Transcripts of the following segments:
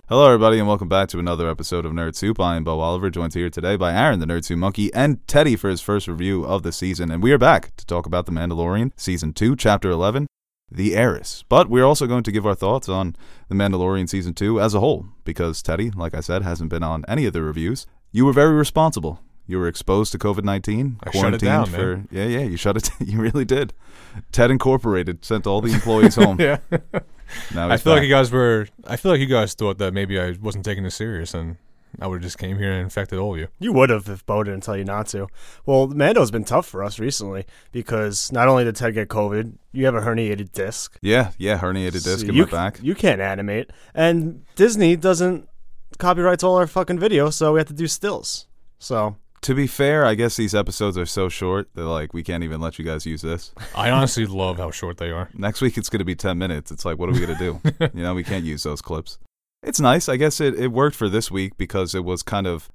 Hello, everybody, and welcome back to another episode of Nerd Soup. I am Bo Oliver, joined here today by Aaron, the Nerd Soup Monkey, and Teddy for his first review of the season. And we are back to talk about The Mandalorian, Season 2, Chapter 11, The Heiress. But we're also going to give our thoughts on The Mandalorian Season 2 as a whole, because Teddy, like I said, hasn't been on any of the reviews. You were very responsible. You were exposed to COVID-19. I shut it down, man. Yeah, you shut it down. You really did. Ted Incorporated sent all the employees home. Yeah. Now I feel like you guys thought that maybe I wasn't taking this serious, and I would have just came here and infected all of you. You would have if Bo didn't tell you not to. Well, Mando's been tough for us recently because not only did Ted get COVID, you have a herniated disc. Yeah, herniated disc So in my back. You can't animate. And Disney doesn't copyrights all our fucking videos, so we have to do stills. So... To be fair, I guess these episodes are so short that, we can't even let you guys use this. I honestly love how short they are. Next week, it's going to be 10 minutes. It's like, what are we going to do? We can't use those clips. It's nice. I guess it worked for this week because it was kind of,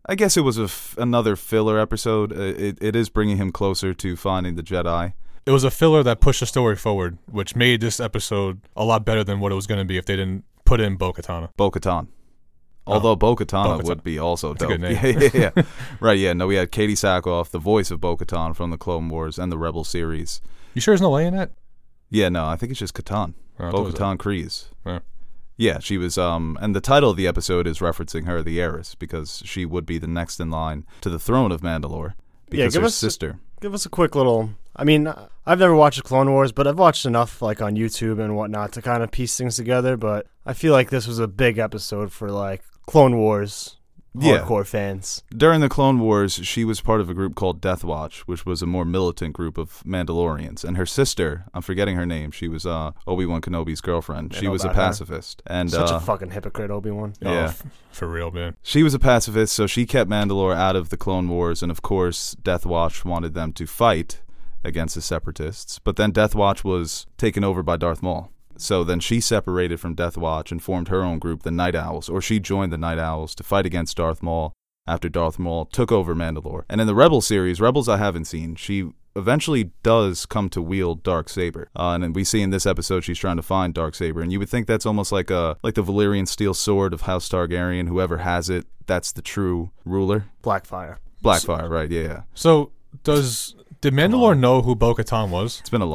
another filler episode. It is bringing him closer to finding the Jedi. It was a filler that pushed the story forward, which made this episode a lot better than what it was going to be if they didn't put in Bo-Katan. Bo-Katan. Although Bo-Katan would be also dope. That's a good name. Yeah. Right, yeah. No, we had Katie Sackhoff, the voice of Bo-Katan from the Clone Wars and the Rebel series. You sure there's no A in that? Yeah, no, I think it's just Katan. Bo-Katan Kryze. Yeah. Yeah, she was, and the title of the episode is referencing her, the heiress, because she would be the next in line to the throne of Mandalore. Because her sister. Give us a quick little... I mean, I've never watched the Clone Wars, but I've watched enough, on YouTube and whatnot to kind of piece things together, but I feel like this was a big episode for, Clone Wars hardcore fans. During the Clone Wars, she was part of a group called Death Watch, which was a more militant group of Mandalorians. And her sister, I'm forgetting her name, she was Obi-Wan Kenobi's girlfriend. She was a pacifist. And such a fucking hypocrite, Obi-Wan. Yeah. For real, man. She was a pacifist, so she kept Mandalore out of the Clone Wars. And, of course, Death Watch wanted them to fight against the Separatists. But then Death Watch was taken over by Darth Maul. So then she separated from Death Watch and formed her own group, the Night Owls, or she joined the Night Owls to fight against Darth Maul after Darth Maul took over Mandalore. And in the Rebel series, Rebels I haven't seen, she eventually does come to wield Darksaber. And then we see in this episode she's trying to find Darksaber. And you would think that's almost like the Valyrian steel sword of House Targaryen. Whoever has it, that's the true ruler. Blackfire, right, yeah. So did Mandalore know who Bo-Katan was? It's been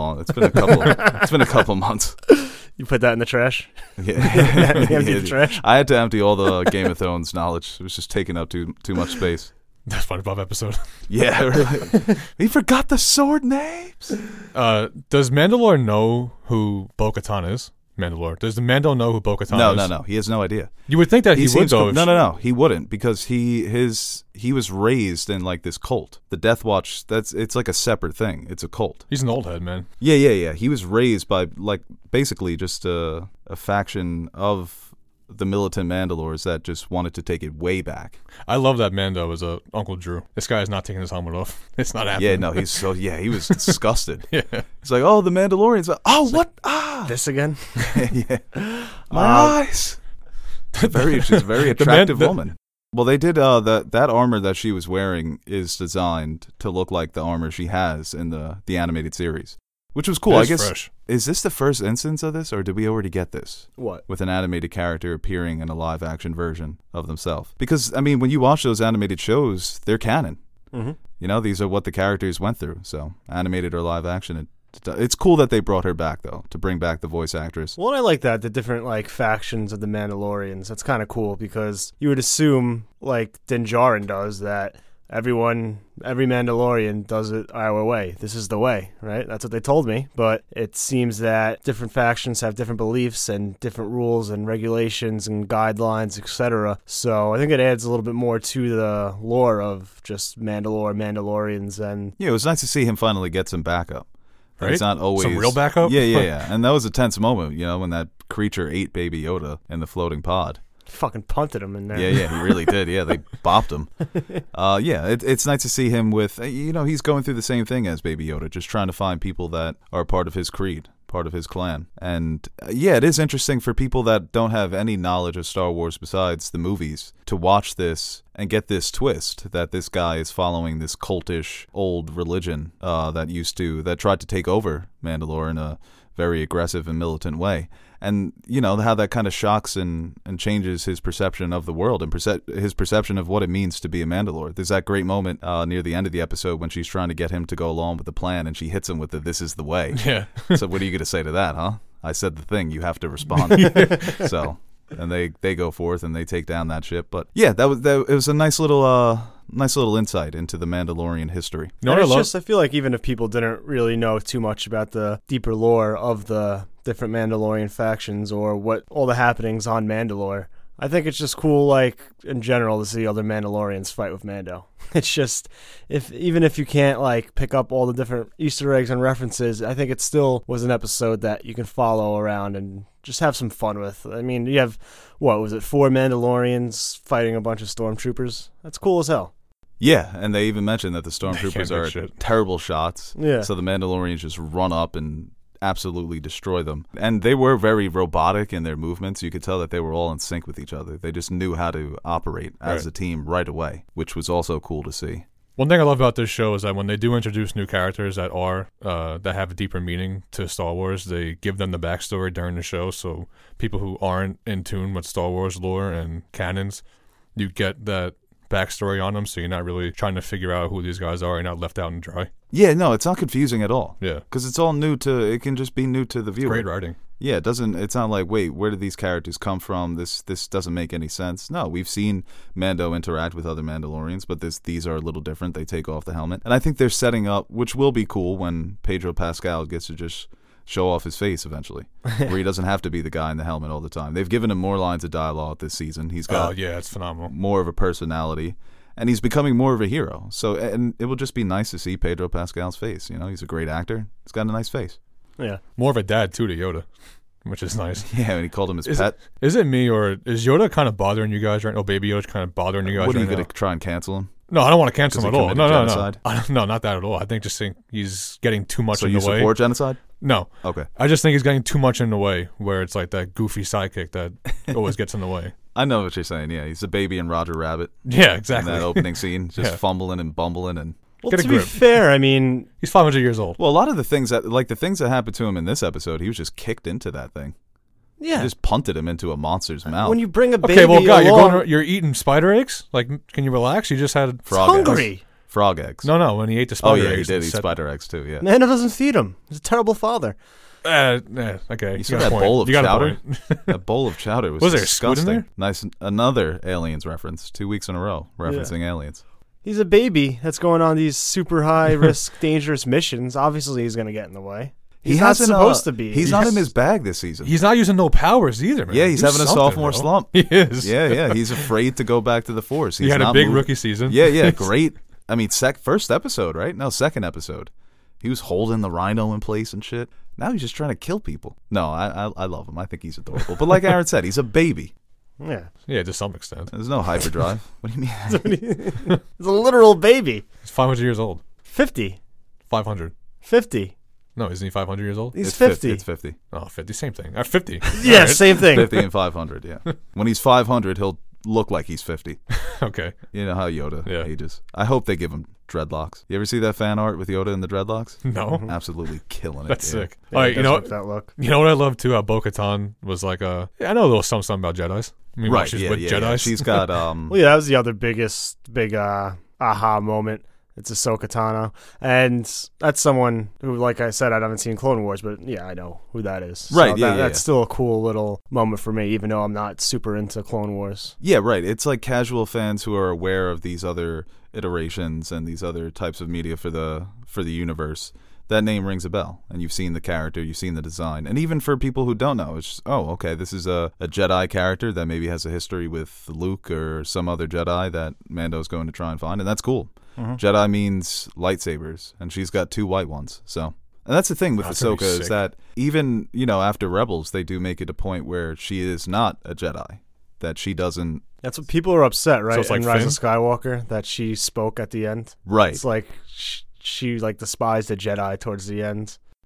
a couple months. You put that in the trash? Yeah. Empty the trash? I had to empty all the Game of Thrones knowledge. It was just taking up too much space. That's SpongeBob episode. Yeah, really. He forgot the sword names. Does Mandalore know who Bo-Katan is? Mandalore. Does the Mando know who Bo-Katan is? No. He has no idea. You would think that he would, though. No. He wouldn't, because he was raised in this cult. The Death Watch, it's like a separate thing. It's a cult. He's an old head, man. Yeah. He was raised by basically just a faction of the militant Mandalores that just wanted to take it way back. I love that Mando as a Uncle Drew. This guy is not taking his helmet off. It's not happening. Yeah, no, he was disgusted. Yeah. He's like, oh, the Mandalorians. Oh, what? This again? Yeah. My eyes. She's a very attractive woman. Well, they did, that armor that she was wearing is designed to look like the armor she has in the animated series. Which was cool. I guess. Fresh. Is this the first instance of this, or did we already get this? What? With an animated character appearing in a live-action version of themselves. Because, I mean, when you watch those animated shows, they're canon. Mm-hmm. These are what the characters went through. So, animated or live-action, it's cool that they brought her back, though, to bring back the voice actress. Well, I like that, the different, factions of the Mandalorians. That's kind of cool, because you would assume, Din Djarin does, that every Mandalorian does it our way. This is the way, right? That's what they told me. But it seems that different factions have different beliefs and different rules and regulations and guidelines, etc. So I think it adds a little bit more to the lore of just Mandalorians. And yeah, it was nice to see him finally get some backup. Right? It's not always some real backup? Yeah. And that was a tense moment, when that creature ate Baby Yoda in the floating pod. Fucking punted him in there. Yeah, he really did. Yeah, they bopped him. It's nice to see him with, he's going through the same thing as Baby Yoda, just trying to find people that are part of his creed, part of his clan. And it is interesting for people that don't have any knowledge of Star Wars besides the movies to watch this and get this twist that this guy is following this cultish old religion that tried to take over Mandalore in a very aggressive and militant way. And, how that kind of shocks and changes his perception of the world and his perception of what it means to be a Mandalore. There's that great moment near the end of the episode when she's trying to get him to go along with the plan, and she hits him with the "this is the way." Yeah. So what are you going to say to that, huh? I said the thing. You have to respond. So, and they go forth and they take down that ship. But yeah, it was a nice little insight into the Mandalorian history. I feel like even if people didn't really know too much about the deeper lore of the different Mandalorian factions or what all the happenings on Mandalore, I think it's just cool, like, in general, to see other Mandalorians fight with Mando. It's just, even if you can't, like, pick up all the different Easter eggs and references, I think it still was an episode that you can follow around and just have some fun with. I mean, you have, 4 Mandalorians fighting a bunch of stormtroopers? That's cool as hell. Yeah, and they even mentioned that the stormtroopers are terrible shots. Yeah. So the Mandalorians just run up and absolutely destroy them. And they were very robotic in their movements. You could tell that they were all in sync with each other. They just knew how to operate as a team right away, which was also cool to see. One thing I love about this show is that when they do introduce new characters that have a deeper meaning to Star Wars, they give them the backstory during the show. So people who aren't in tune with Star Wars lore and canons, you get that backstory on them, so you're not really trying to figure out who these guys are. You're not left out and dry. Yeah, no, it's not confusing at all. Yeah. Because it's all it can just be new to the viewer. Great writing. Yeah, it's not like, wait, where did these characters come from? This doesn't make any sense. No, we've seen Mando interact with other Mandalorians, but these are a little different. They take off the helmet. And I think they're setting up, which will be cool when Pedro Pascal gets to just show off his face eventually, where he doesn't have to be the guy in the helmet all the time. They've given him more lines of dialogue this season. He's got it's phenomenal. More of a personality, and he's becoming more of a hero. So, and it will just be nice to see Pedro Pascal's face. He's a great actor. He's got a nice face. Yeah. More of a dad, too, to Yoda, which is nice. Yeah, and he called him his pet. Is it me, or is Yoda kind of bothering you guys right now? Baby Yoda's kind of bothering you guys right now? What, are you going to try and cancel him? No, I don't want to cancel him at all. No. No, not that at all. I think he's getting too much in the way. So you support genocide? No. Okay. I just think he's getting too much in the way, where it's like that goofy sidekick that always gets in the way. I know what you're saying. Yeah, he's a baby in Roger Rabbit. Yeah, exactly. In that opening scene, just fumbling and bumbling and. Well, to be fair, I mean, he's 500 years old. Well, a lot of the things that happened to him in this episode, he was just kicked into that thing. Yeah, he just punted him into a monster's mouth. When you bring a baby, you're eating spider eggs. Like, can you relax? You just had hungry. Frog eggs. No, when he ate the spider eggs. Oh, yeah, he did eat spider eggs, too, yeah. Nano doesn't feed him. He's a terrible father. Okay. You saw that bowl of chowder? That bowl of chowder was disgusting. There? Nice. Another Aliens reference. 2 weeks in a row referencing Aliens. He's a baby that's going on these super high-risk, dangerous missions. Obviously, he's going to get in the way. He's not supposed to be. He's not in his bag this season. He's not using no powers either, man. Yeah, he's having a sophomore slump. He is. Yeah. He's afraid to go back to the Force. He had a big rookie season. Yeah, great. I mean, first episode, right? No, second episode. He was holding the rhino in place and shit. Now he's just trying to kill people. No, I love him. I think he's adorable. But like Aaron said, he's a baby. Yeah, to some extent. There's no hyperdrive. What do you mean? He's a literal baby. He's 500 years old. 50. 500. 50. No, isn't he 500 years old? He's 50. It's 50. Oh, 50. Same thing. 50. Yeah, right. Same thing. 50 and 500, yeah. When he's 500, he'll look like he's 50. Okay. You know how Yoda ages. I hope they give him dreadlocks. You ever see that fan art with Yoda and the dreadlocks? No. Absolutely killing it. That's sick. Yeah, all right, that look. You know what I love too? How Bo-Katan was like I know a little something about Jedis. I mean, right, she's with Jedis. Yeah. She's got Well, yeah, that was the other big aha moment. It's Ahsoka Tano. And that's someone who, like I said, I haven't seen Clone Wars, but yeah, I know who that is. Right, so that's still a cool little moment for me, even though I'm not super into Clone Wars. Yeah, right. It's like casual fans who are aware of these other iterations and these other types of media for the universe. That name rings a bell, and you've seen the character, you've seen the design. And even for people who don't know, it's just, oh, okay, this is a Jedi character that maybe has a history with Luke or some other Jedi that Mando's going to try and find, and that's cool. Mm-hmm. Jedi means lightsabers, and she's got 2 white ones. So, and that's the thing with Ahsoka is that even, after Rebels, they do make it a point where she is not a Jedi, that she doesn't... That's what people are upset, right? So it's like in Rise of Skywalker, that she spoke at the end. Right. It's like... She like despised the Jedi towards the end.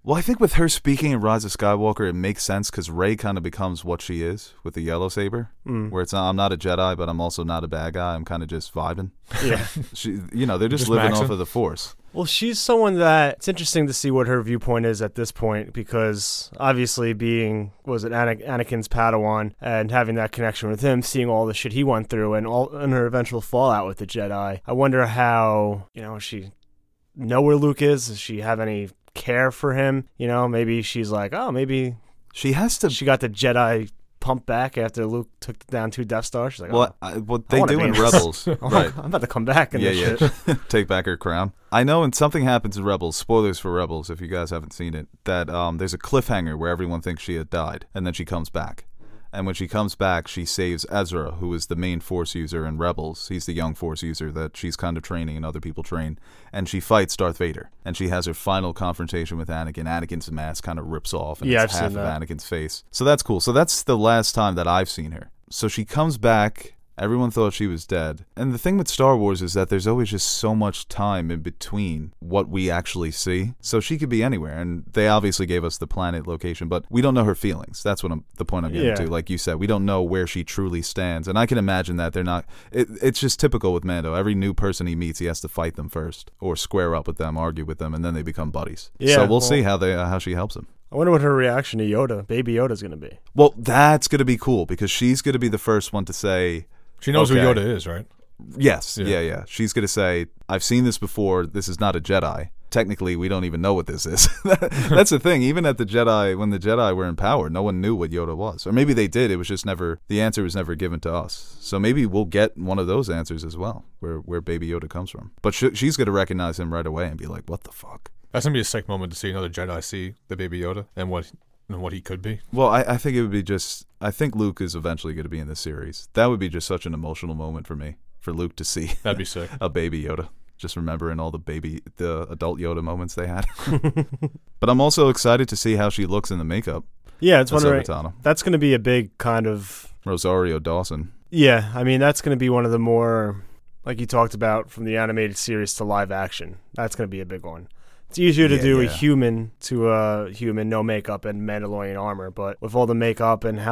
Well, I think with her speaking in Rise of Skywalker, it makes sense because Rey kind of becomes what she is with the yellow saber, where it's not, I'm not a Jedi, but I'm also not a bad guy. I'm kind of just vibing. Yeah. They're just living off of the Force. Well, she's someone that it's interesting to see what her viewpoint is at this point because obviously being, Anakin's Padawan and having that connection with him, seeing all the shit he went through and her eventual fallout with the Jedi. I wonder how, she know where Luke is? Does she have any care for him? Maybe she's like, oh, maybe she has to. She got the Jedi pump back after Luke took down 2 Death Stars. She's like, what they do in Rebels, right? I'm about to come back and shit. Take back her crown. I know, and something happens in Rebels. Spoilers for Rebels, if you guys haven't seen it. That there's a cliffhanger where everyone thinks she had died, and then she comes back. And when she comes back, she saves Ezra, who is the main Force user in Rebels. He's the young Force user that she's kind of training and other people train. And she fights Darth Vader. And she has her final confrontation with Anakin. Anakin's mask kind of rips off, and it's half of Anakin's face. So that's cool. So that's the last time that I've seen her. So she comes back. Everyone thought she was dead. And the thing with Star Wars is that there's always just so much time in between what we actually see. So she could be anywhere. And they obviously gave us the planet location, but we don't know her feelings. That's what the point I'm getting to. Like you said, we don't know where she truly stands. And I can imagine that they're not... It's just typical with Mando. Every new person he meets, he has to fight them first or square up with them, argue with them, and then they become buddies. Yeah, so we'll see how she helps him. I wonder what her reaction to Yoda, Baby Yoda's going to be. Well, that's going to be cool because she's going to be the first one to say... She knows who Yoda is, right? Yes. Yeah. She's going to say, I've seen this before. This is not a Jedi. Technically, we don't even know what this is. That's the thing. Even at the Jedi, when the Jedi were in power, no one knew what Yoda was. Or maybe they did. It was just never, the answer was never given to us. So maybe we'll get one of those answers as well, where Baby Yoda comes from. But she's going to recognize him right away and be like, what the fuck? That's going to be a sick moment to see another Jedi see the Baby Yoda and what he could be. Well, I think it would be I think Luke is eventually going to be in this series. That would be just such an emotional moment for me, for Luke to see. That'd be sick. A Baby Yoda. Just remembering all the adult Yoda moments they had. But I'm also excited to see how she looks in the makeup. Yeah, it's wondering. That's going to be a big kind of... Rosario Dawson. Yeah, I mean, that's going to be one of the more, like you talked about, from the animated series to live action. That's going to be a big one. It's easier to do a human to a human, no makeup and Mandalorian armor, but with all the makeup and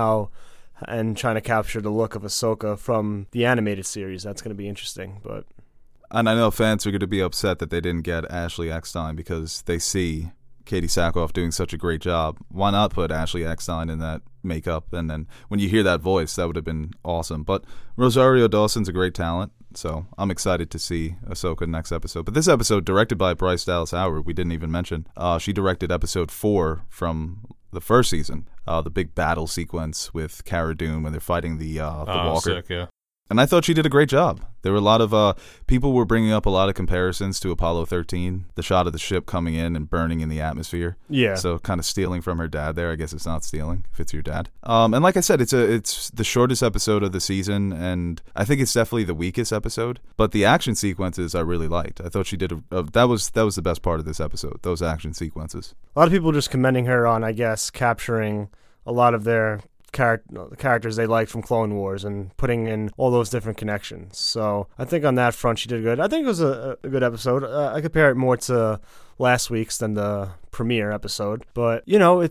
trying to capture the look of Ahsoka from the animated series, that's going to be interesting. And I know fans are going to be upset that they didn't get Ashley Eckstein because they see Katie Sackhoff doing such a great job. Why not put Ashley Eckstein in that makeup? And then when you hear that voice, that would have been awesome. But Rosario Dawson's a great talent. So I'm excited to see Ahsoka next episode. But this episode, directed by Bryce Dallas Howard, we didn't even mention. She directed episode 4 from the first season, the big battle sequence with Cara Dune when they're fighting the Walker. Sick, yeah. And I thought she did a great job. There were a lot of people were bringing up a lot of comparisons to Apollo 13, the shot of the ship coming in and burning in the atmosphere. Yeah. So kind of stealing from her dad there. I guess it's not stealing if it's your dad. And like I said, it's the shortest episode of the season, and I think it's definitely the weakest episode. But the action sequences I really liked. I thought she did that was the best part of this episode. Those action sequences. A lot of people just commending her on, I guess, capturing a lot of their characters they liked from Clone Wars and putting in all those different connections. So I think on that front she did good. I think it was a good episode. I compare it more to last week's than the premiere episode. But,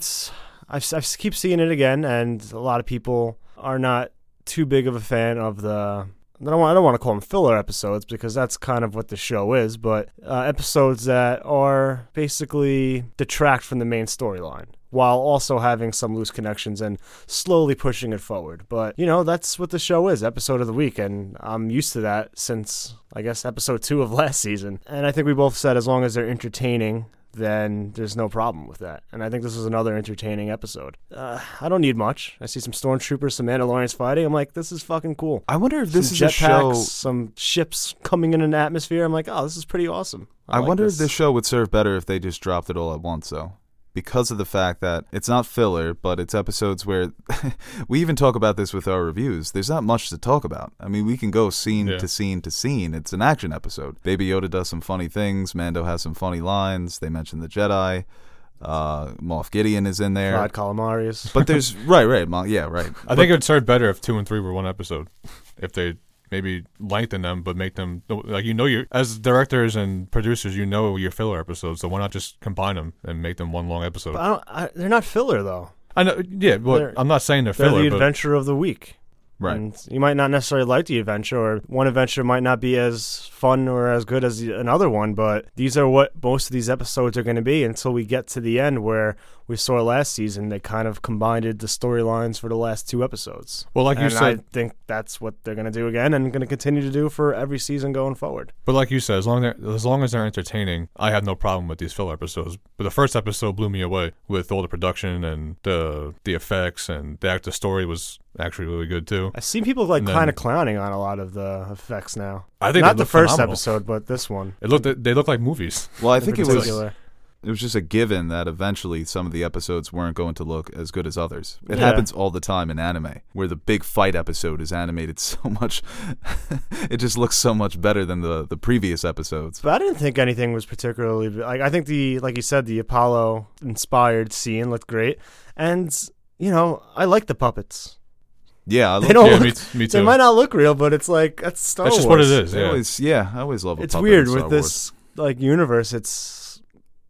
I keep seeing it again, and a lot of people are not too big of a fan of I don't want to call them filler episodes because that's kind of what the show is, but episodes that are basically detract from the main storyline, while also having some loose connections and slowly pushing it forward. But, that's what the show is, episode of the week, and I'm used to that since, I guess, episode 2 of last season. And I think we both said as long as they're entertaining, then there's no problem with that. And I think this was another entertaining episode. I don't need much. I see some stormtroopers, some Mandalorians fighting. I'm like, this is fucking cool. I wonder if this is a show... jetpacks, some ships coming in an atmosphere. I'm like, oh, this is pretty awesome. I wonder if this show would serve better if they just dropped it all at once, though. Because of the fact that it's not filler, but it's episodes where we even talk about this with our reviews. There's not much to talk about. I mean, we can go scene to scene to scene. It's an action episode. Baby Yoda does some funny things. Mando has some funny lines. They mention the Jedi. Moff Gideon is in there. Fried calamari's. But there's right. Yeah, right. I think it would serve better if 2 and 3 were one episode. If they maybe lengthen them, but make them like as directors and producers, your filler episodes. So why not just combine them and make them one long episode? But they're not filler though. I know, yeah, but I'm not saying they're filler. They're the adventure of the week. Right. And you might not necessarily like the adventure, or one adventure might not be as fun or as good as another one, but these are what most of these episodes are going to be until we get to the end where we saw last season. They kind of combined the storylines for the last 2 episodes. Well, like you said, I think that's what they're going to do again and going to continue to do for every season going forward. But like you said, as long as they're entertaining, I have no problem with these filler episodes. But the first episode blew me away with all the production and the effects, and the story was actually really good too. I've seen people kind of clowning on a lot of the effects now. I think not the first phenomenal. Episode, but this one. They look like movies. Well, I think it was just a given that eventually some of the episodes weren't going to look as good as others. It happens all the time in anime, where the big fight episode is animated so much, it just looks so much better than the previous episodes. But I didn't think anything was particularly I think like you said, the Apollo inspired scene looked great, and I like the puppets. Yeah, I love me too. They might not look real, but it's like that's Star Wars. That's just what it is. I always love. It's weird with this universe.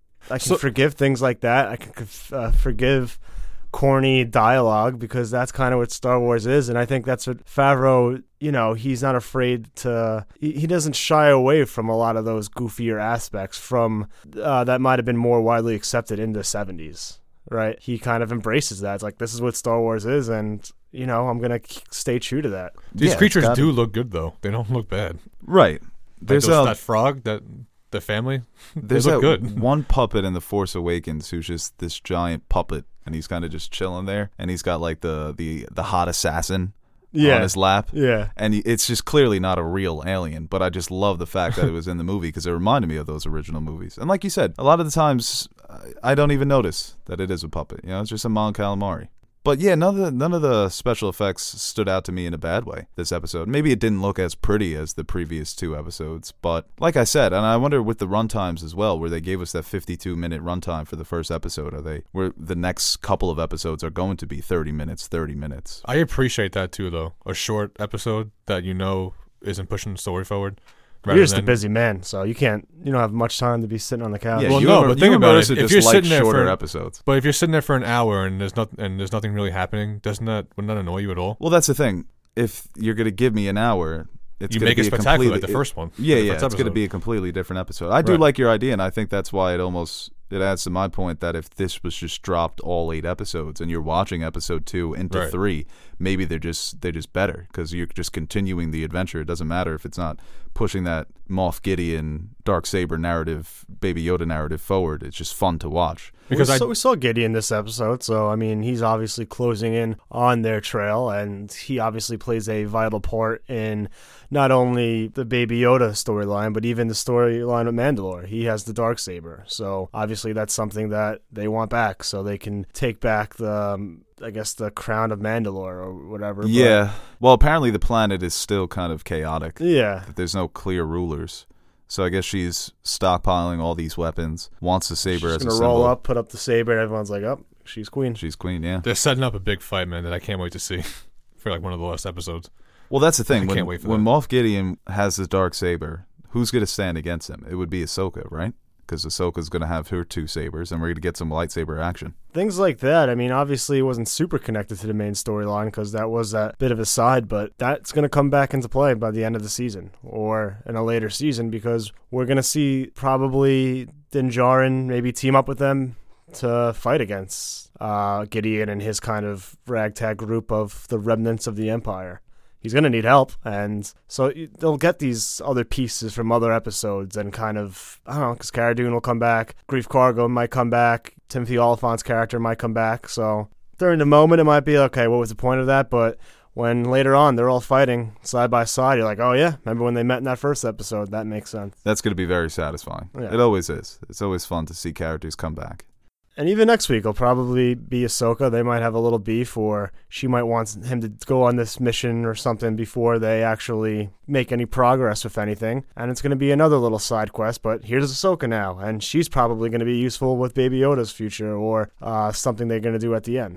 I can forgive things like that. I can forgive corny dialogue because that's kind of what Star Wars is, and I think that's what Favreau. He's not afraid to. He doesn't shy away from a lot of those goofier aspects from that might have been more widely accepted in the 70s. Right? He kind of embraces that. It's like, this is what Star Wars is, and, I'm going to stay true to that. These creatures do look good, though. They don't look bad. Right. There's that frog, the family, they look good. One puppet in The Force Awakens who's just this giant puppet, and he's kind of just chilling there, and he's got, like, the hot assassin on his lap. Yeah. And it's just clearly not a real alien, but I just love the fact that it was in the movie because it reminded me of those original movies. And like you said, a lot of the times I don't even notice that it is a puppet. It's just a Mon Calamari. But yeah, none of the special effects stood out to me in a bad way this episode. Maybe it didn't look as pretty as the previous 2 episodes, but like I said, and I wonder with the runtimes as well, where they gave us that 52-minute runtime for the first episode, where the next couple of episodes are going to be 30 minutes. I appreciate that too, though. A short episode that isn't pushing the story forward. You're just a busy man, so you don't have much time to be sitting on the couch. Yeah, but think about it. If you're sitting there shorter episodes, but if you're sitting there for an hour and there's nothing really happening, wouldn't that annoy you at all? Well, that's the thing. If you're going to give me an hour, it's going to be spectacular like the first one. It's going to be a completely different episode. I do like your idea, and I think that's why it adds to my point that if this was just dropped all 8 episodes and you're watching episode 2 into 3, maybe they're just better because you're just continuing the adventure. It doesn't matter if it's not pushing that Moff Gideon, Darksaber narrative, Baby Yoda narrative forward. It's just fun to watch. Because we saw Gideon this episode, so he's obviously closing in on their trail, and he obviously plays a vital part in not only the Baby Yoda storyline, but even the storyline of Mandalore. He has the Darksaber, so obviously that's something that they want back, so they can take back the crown of Mandalore or whatever. Yeah. Well, apparently the planet is still kind of chaotic. Yeah. There's no clear rulers. So I guess she's stockpiling all these weapons, wants the saber as a symbol. She's going to roll up, put up the saber, and everyone's like, oh, she's queen. She's queen, yeah. They're setting up a big fight, man, that I can't wait to see for one of the last episodes. Well, that's the thing. I can't wait for when Moff Gideon has his Darksaber, who's going to stand against him? It would be Ahsoka, right? Because Ahsoka's going to have her 2 sabers, and we're going to get some lightsaber action. Things like that. Obviously it wasn't super connected to the main storyline because that was that bit of a side, but that's going to come back into play by the end of the season or in a later season because we're going to see probably Din Djarin maybe team up with them to fight against Gideon and his kind of ragtag group of the remnants of the Empire. He's going to need help, and so they'll get these other pieces from other episodes and kind of, I don't know, because Cara Dune will come back, Grief Karga might come back, Timothy Olyphant's character might come back, so during the moment it might be, okay, what was the point of that, but when later on they're all fighting side by side, you're like, oh yeah, remember when they met in that first episode? That makes sense. That's going to be very satisfying. Yeah. It always is. It's always fun to see characters come back. And even next week, it'll probably be Ahsoka. They might have a little beef, or she might want him to go on this mission or something before they actually make any progress with anything. And it's going to be another little side quest, but here's Ahsoka now, and she's probably going to be useful with Baby Yoda's future or something they're going to do at the end.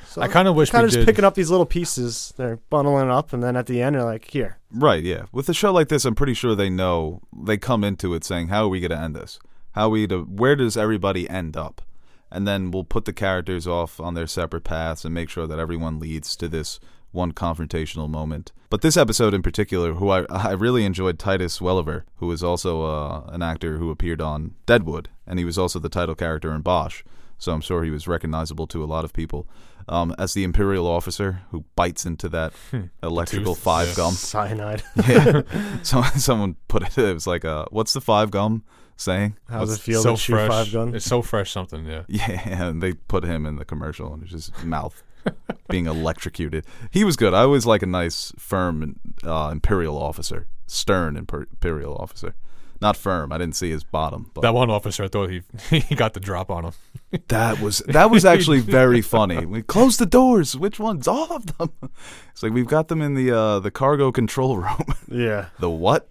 So I kind of wish we kind of just did. picking up these little pieces. They're bundling it up, and then at the end, they're like, here. Right, yeah. With a show like this, I'm pretty sure they know. They come into it saying, how are we going to end this? Where does everybody end up? And then we'll put the characters off on their separate paths and make sure that everyone leads to this one confrontational moment. But this episode in particular, who I really enjoyed, Titus Welliver, who was also an actor who appeared on Deadwood, and he was also the title character in Bosch, so I'm sure he was recognizable to a lot of people, as the Imperial officer who bites into that electrical Tooth, 5 yeah. gum. Cyanide. Yeah. Someone put it was like, what's the 5 gum saying? How's What's- it feel so to shoot fresh. 5 guns? It's so fresh, something. Yeah. Yeah, and they put him in the commercial, and it's just mouth being electrocuted. He was good. I always like a nice, firm Imperial officer. Stern Imperial officer. Not firm. I didn't see his bottom. But That one officer, I thought he got the drop on him. that was actually very funny. We close the doors. Which ones? All of them. It's like, we've got them in the cargo control room. Yeah. The what?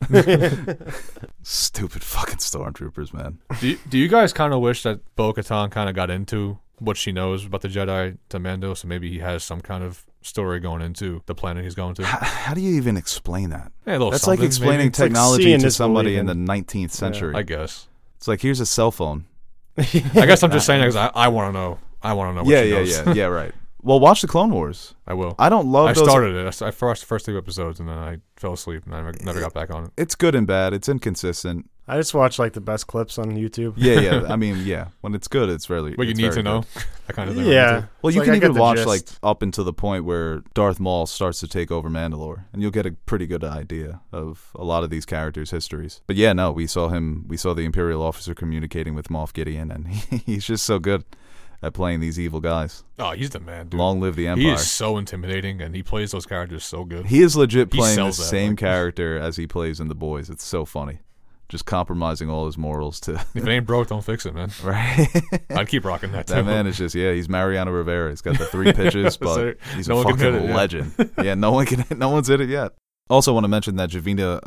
Stupid fucking stormtroopers, man. Do you guys kind of wish that Bo-Katan kind of got into what she knows about the Jedi to Mando, so maybe he has some kind of story going into the planet he's going to? How do you even explain that? Yeah, a little That's like something, explaining maybe. like technology seeing to is somebody in the believing. 19th century. I guess. It's like, here's a cell phone. I guess I'm just saying that because I want to know. I want to know what Yeah, she yeah, knows. yeah, right. Well, watch the Clone Wars. I will. I don't love I those. started it. I watched the first 2 episodes and then I fell asleep and I never got back on it. It's good and bad. It's inconsistent. I just watch like the best clips on YouTube. Yeah, yeah. I mean, yeah. When it's good, it's really. But you it's need very to know good. that kind of thing. Yeah. Well, It's you like, can I even get the watch gist. like up until the point where Darth Maul starts to take over Mandalore, and you'll get a pretty good idea of a lot of these characters' histories. But yeah, no, we saw the Imperial officer communicating with Moff Gideon, and he's just so good at playing these evil guys. Oh, he's the man, dude. Long live the Empire. He is so intimidating and he plays those characters so good. He is legit He playing the sells that, same like- character as he plays in The Boys. It's so funny. Just compromising all his morals to If it ain't broke, don't fix it, man. right. I'd keep rocking that too. That man is just he's Mariano Rivera. He's got the 3 pitches, but Sir, he's no a one can fucking hit it, yeah. legend. Yeah, no one's hit it yet. Also, want to mention that Janina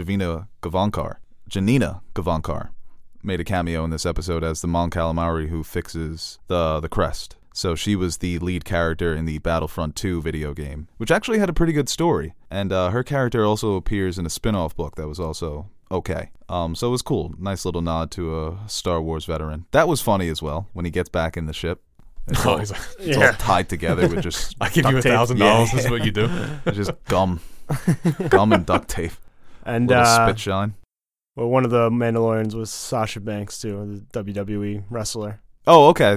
Gavankar made a cameo in this episode as the Mon Calamari who fixes the crest. So she was the lead character in the Battlefront 2 video game, which actually had a pretty good story. And her character also appears in a spin-off book that was also okay. So it was cool. Nice little nod to a Star Wars veteran. That was funny as well when he gets back in the ship. It's, Oh, all, he's like, it's all tied together with just I give you Duct tape. $1,000. Yeah. This is what you do. just gum and duct tape. And Little spit shine. well, one of the Mandalorians was Sasha Banks too, the WWE wrestler. Oh, okay.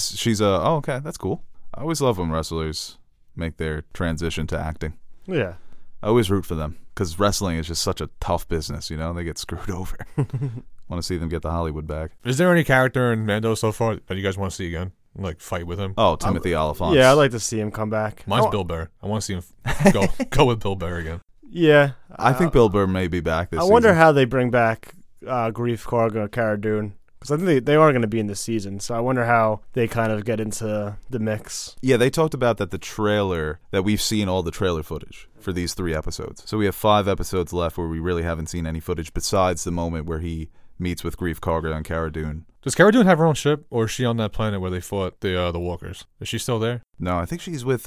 Okay. That's cool. I always love when wrestlers make their transition to acting. Yeah. I always root for them because wrestling is just such a tough business. You know, they get screwed over. Want to see them get the Hollywood bag. Is there any character in Mando so far that you guys want to see again? Like fight with him? Oh, Timothy Olyphant. Yeah, I'd like to see him come back. Mine's Oh, Bill Burr. I want to see him go with Bill Burr again. Yeah. I think Bill Burr may be back this I wonder season. how they bring back Grief Karga, Cara Dune. Because I think they are going to be in this season. So I wonder how they kind of get into the mix. Yeah, they talked about that that we've seen all the trailer footage for these 3 episodes. So we have 5 episodes left where we really haven't seen any footage besides the moment where he meets with Grief Karga and Cara Dune. Does Cara Dune have her own ship, or is she on that planet where they fought the Walkers? Is she still there? No, I think she's with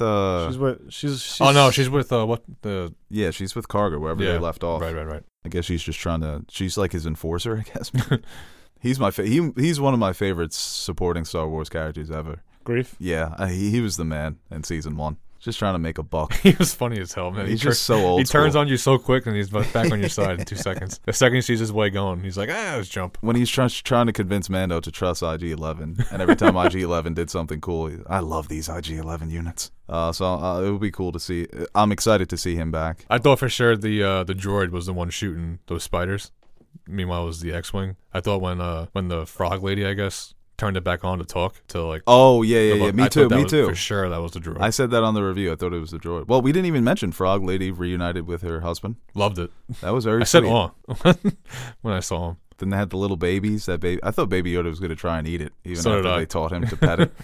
She's Oh no, she's with what the? yeah, she's with Karga wherever Yeah, they left off. Right. I guess she's just she's like his enforcer, I guess. He's he's one of my favorite supporting Star Wars characters ever. Grief. Yeah, he was the man in season 1. Just trying to make a buck. He was funny as hell, man. He's just so old He turns school. on you so quick, and he's back on your side in 2 seconds. The second he sees his way going, he's like, let's jump. When he's trying to convince Mando to trust IG-11, and every time IG-11 did something cool, I love these IG-11 units. So it would be cool to see. I'm excited to see him back. I thought for sure the droid was the one shooting those spiders. Meanwhile, it was the X-wing. I thought when the frog lady, I guess, turned it back on to talk to like. Oh yeah. Me I too. thought that Me was- too. For sure, that was the droid. I said that on the review. I thought it was the droid. Well, we didn't even mention Frog Lady reunited with her husband. Loved it. That was very I said, sweet. "Oh," when I saw him. Then they had the little babies. I thought Baby Yoda was going to try and eat it, even So did after I. they taught him to pet it.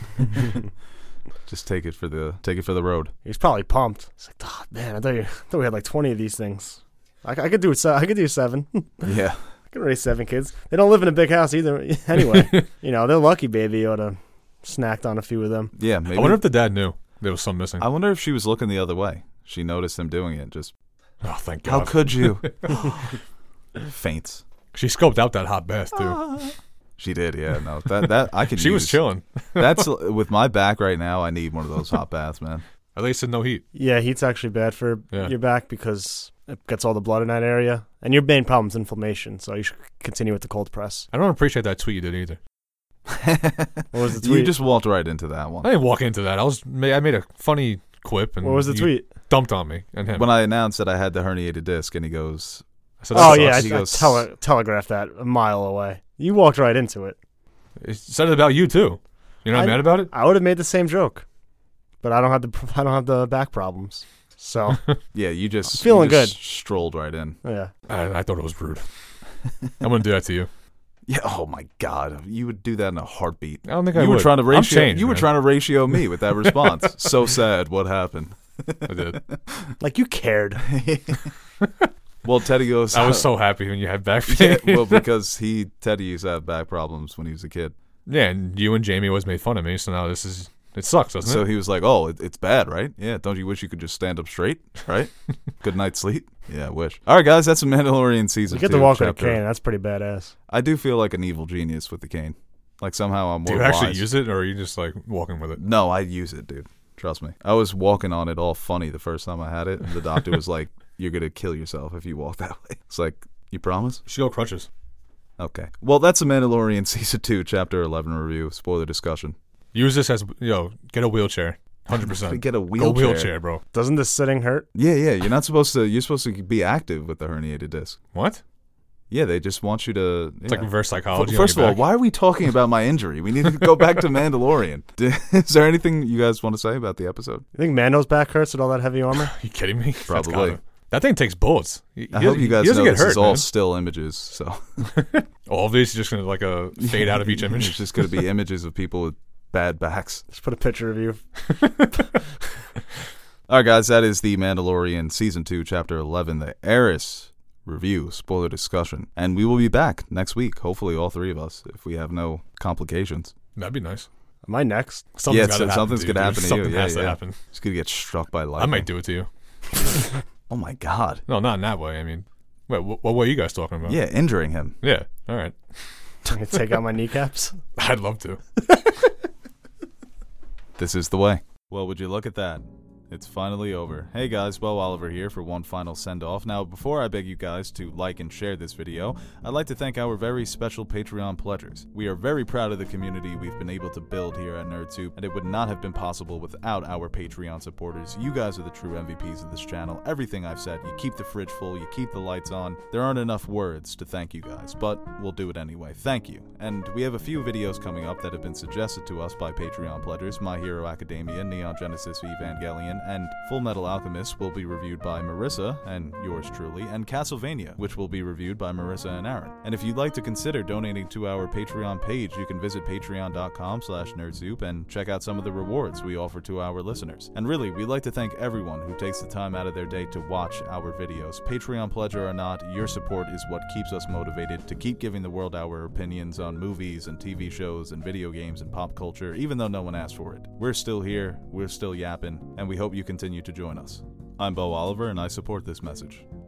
Just take it for the road. He's probably pumped. He's like, oh, man, I thought we had like 20 of these things. I could do it. I could do 7. Yeah. I can raise 7 kids. They don't live in a big house either. Anyway, they're lucky Baby Yoda snacked on a few of them. Yeah. Maybe. I wonder if the dad knew. There was some missing. I wonder if she was looking the other way. She noticed him doing it. Just Oh, thank God. how could you? Faints. She scoped out that hot bath, too. She did. Yeah. No. That I could. She was chilling. That's with my back right now. I need one of those hot baths, man. At least in no heat. Yeah, heat's actually bad for your back because it gets all the blood in that area. And your main problem is inflammation, so you should continue with the cold press. I don't appreciate that tweet you did either. What was the tweet? You just walked right into that one. I didn't walk into that. I made a funny quip. And What was the you tweet? Dumped on me and him. When I announced that I had the herniated disc, and he goes, I said, Oh, "That yeah, sucks." I telegraphed that a mile away. You walked right into it. It said it about you, too. You're not mad about it? I would have made the same joke, but I don't have the back problems. So yeah, you just I'm feeling you just good. Strolled right in. yeah, I thought it was rude. I wouldn't do that to you. Yeah. Oh my God, you would do that in a heartbeat. I don't think I You would. were trying to I'm ratio. changed, You were man. trying to ratio me with that response. So sad. What happened? I did. like you cared. Well, Teddy goes. I was so happy when you had back Yeah, pain. well, because Teddy used to have back problems when he was a kid. Yeah, and you and Jamie always made fun of me, so now it sucks, doesn't So it? he was like, "Oh, it's bad, right? Yeah. Don't you wish you could just stand up straight, right? Good night's sleep. Yeah, I wish." All right, guys, that's a Mandalorian season. You get 2, to walk with a chapter- cane. That's pretty badass. I do feel like an evil genius with the cane. Like somehow I'm Do more you actually wise. use it, or are you just like walking with it? No, I use it, dude. Trust me. I was walking on it all funny the first time I had it, and the doctor was like, "You're gonna kill yourself if you walk that way." It's like, you promise? You should go crutches. Okay. Well, that's a Mandalorian season 2, chapter 11 review. Spoiler discussion. Use this as get a wheelchair. 100%. Get a Go wheelchair. wheelchair, bro. Doesn't the sitting hurt? Yeah. You're not supposed to. You're supposed to be active with the herniated disc. What? Yeah, they just want you to. It's like reverse psychology. First on of your all, back. why are we talking about my injury? We need to go back to Mandalorian. Is there anything you guys want to say about the episode? You think Mando's back hurts with all that heavy armor? Are you kidding me? That's Probably. gotta- That thing takes bullets. I hope you guys he doesn't know get this hurt, is all man. still images. So All of these is just gonna fade out of each image. it's just going to be images of people with bad backs. Just put a picture of you. All right, guys, that is the Mandalorian season 2, chapter 11, the Eris review, spoiler discussion, and we will be back next week. Hopefully, all 3 of us, if we have no complications. That'd be nice. Am I next? Something's Yeah, gotta happen something's to you, gonna dude. happen to you. Something Yeah, has to yeah. happen. Just gonna get struck by I lightning. might do it to you. Oh my God. No, not in that way. I mean, wait, what were you guys talking about? Yeah, injuring him. Yeah. All right. I'm gonna take out my kneecaps. I'd love to. This is the way. Well, would you look at that? It's finally over. Hey guys, Bo Oliver here for one final send-off. Now, before I beg you guys to like and share this video, I'd like to thank our very special Patreon pledgers. We are very proud of the community we've been able to build here at NerdSoup, and it would not have been possible without our Patreon supporters. You guys are the true MVPs of this channel. Everything I've said, you keep the fridge full, you keep the lights on. There aren't enough words to thank you guys, but we'll do it anyway. Thank you. And we have a few videos coming up that have been suggested to us by Patreon pledgers. My Hero Academia, Neon Genesis Evangelion, and Full Metal Alchemist will be reviewed by Marissa, and yours truly, and Castlevania, which will be reviewed by Marissa and Aaron. And if you'd like to consider donating to our Patreon page, you can visit patreon.com/nerdsoup and check out some of the rewards we offer to our listeners. And really, we'd like to thank everyone who takes the time out of their day to watch our videos. Patreon pledger or not, your support is what keeps us motivated to keep giving the world our opinions on movies and TV shows and video games and pop culture, even though no one asked for it. We're still here, we're still yapping, and we hope you continue to join us. I'm Bo Oliver, and I support this message.